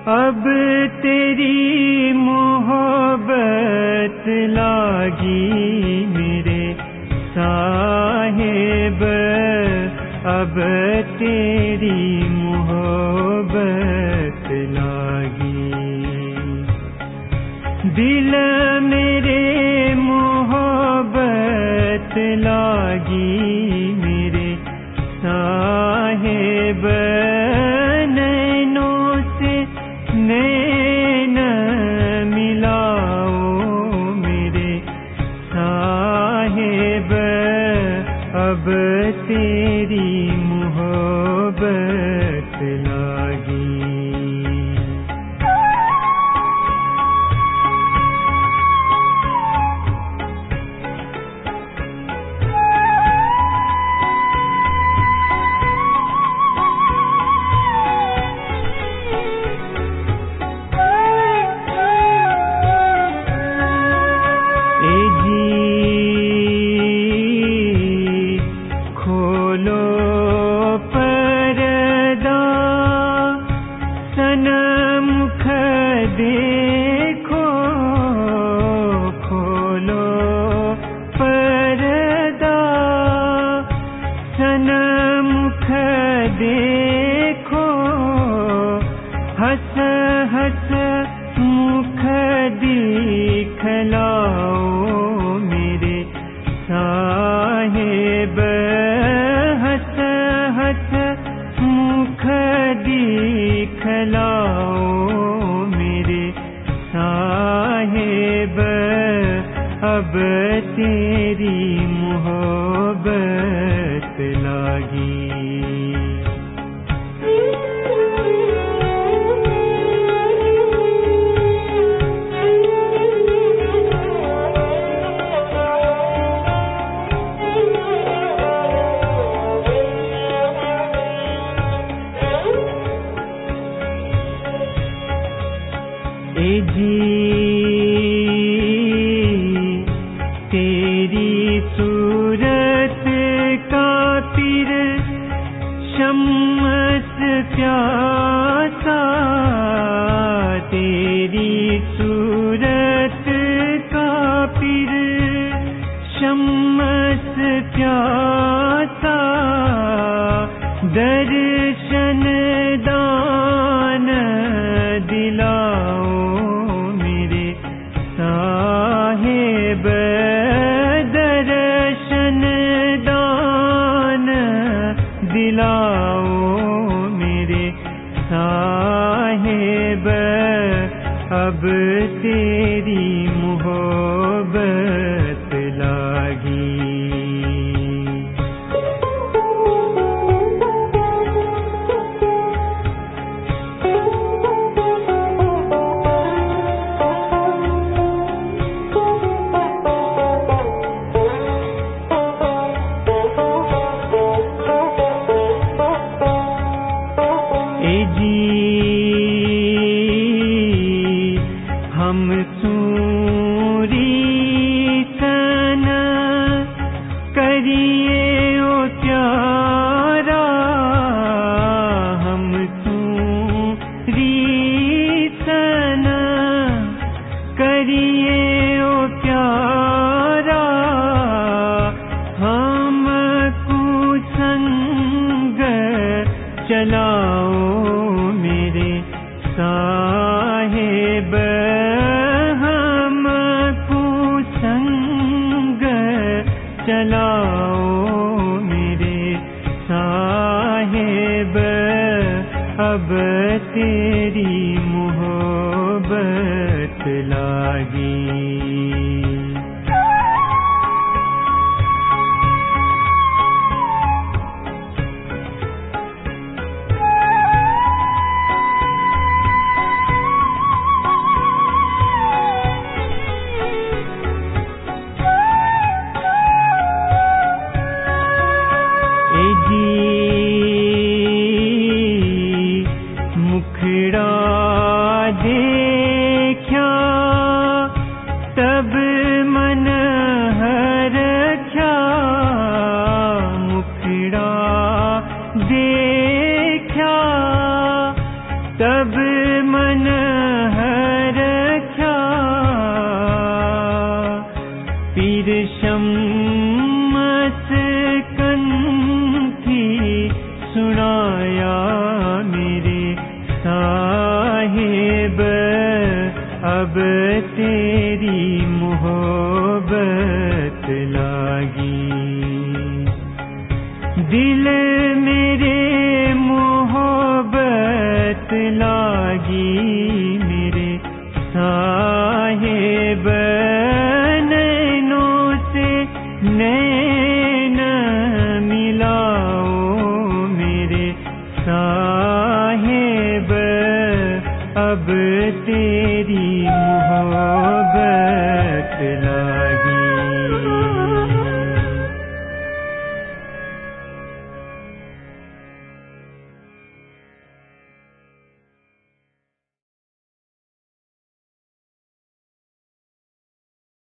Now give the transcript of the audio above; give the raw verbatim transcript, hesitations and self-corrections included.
अब तेरी मोहब्बत लागी मेरे साहिब, अब तेरी मोहब्बत लागी। दिल मेरे मोहब्बत लागी मेरे साहिब, नैनों से नैन मिलाओ मेरे साहिब, अब तेरी मोहब्बत लागी। देखो खोलो पर्दा, सनमुख देखो, हंस हंस मुख दिखलाओ मेरे साहिब, हंस हंस मुख दिखलाओ साहिब, अब तेरी मोहब्बत लागी। ए जी तेरी सूरत का पीर शम्स प्यासा, तेरी सूरत का पीर शम्स प्यासा, दर्शन दान दिलाओ मेरे साहिब, दर्शन दान दिलाओ मेरे साहिब, अब तेरी मोहब्बत लागी। हम सूरी सन करिए ओ प्यारा, हम सूरी सन करिए ओ प्यारा, हम कुसंग चलाओ मेरे साहिब, हम कुसंग चलाओ मेरे साहिब, अब तेरी मोहब्बत लागी। मुखड़ा देखा तब मन हरख्या, मुखड़ा देखा तब मन तेरी मोहब्बत लागी। दिल मेरे मोहब्बत लागी, मेरे साहिब नैनों से नैन मिलाओ, मेरे साहिब अब तेरी मोहब्बत लागी।